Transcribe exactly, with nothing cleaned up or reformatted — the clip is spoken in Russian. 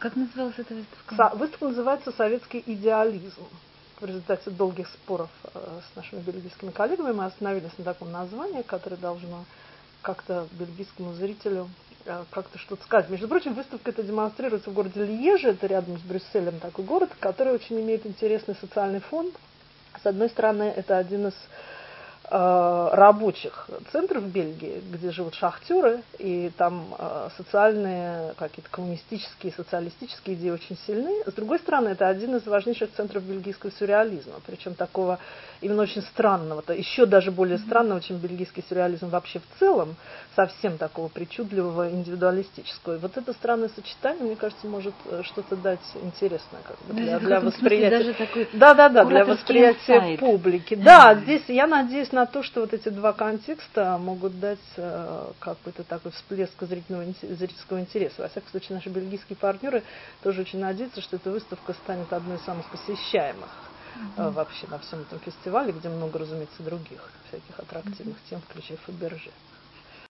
Как называлась эта выставка? Со- выставка называется «Советский идеализм». В результате долгих споров э, с нашими бельгийскими коллегами мы остановились на таком названии, которое должно как-то бельгийскому зрителю э, как-то что-то сказать. Между прочим, выставка эта демонстрируется в городе Льеже, это рядом с Брюсселем такой город, который очень имеет интересный социальный фонд. С одной стороны, это один из э, рабочих центров Бельгии, где живут шахтеры, и там э, социальные, какие-то коммунистические, социалистические идеи очень сильны. С другой стороны, это один из важнейших центров бельгийского сюрреализма, причем такого именно очень странного, то еще даже более странного, чем бельгийский сюрреализм вообще в целом, совсем такого причудливого, индивидуалистического. И вот это странное сочетание, мне кажется, может что-то дать интересное как бы, для, для восприятия. Даже такой да, да, да, для восприятия инсайт. Публики. Да, здесь я надеюсь на то, что вот эти два контекста могут дать э, какой-то такой всплеск зрительного, зрительского интереса. Во всяком случае, наши бельгийские партнеры тоже очень надеются, что эта выставка станет одной из самых посещаемых э, вообще на всем этом фестивале, где много, разумеется, других всяких аттрактивных тем, включая Фаберже.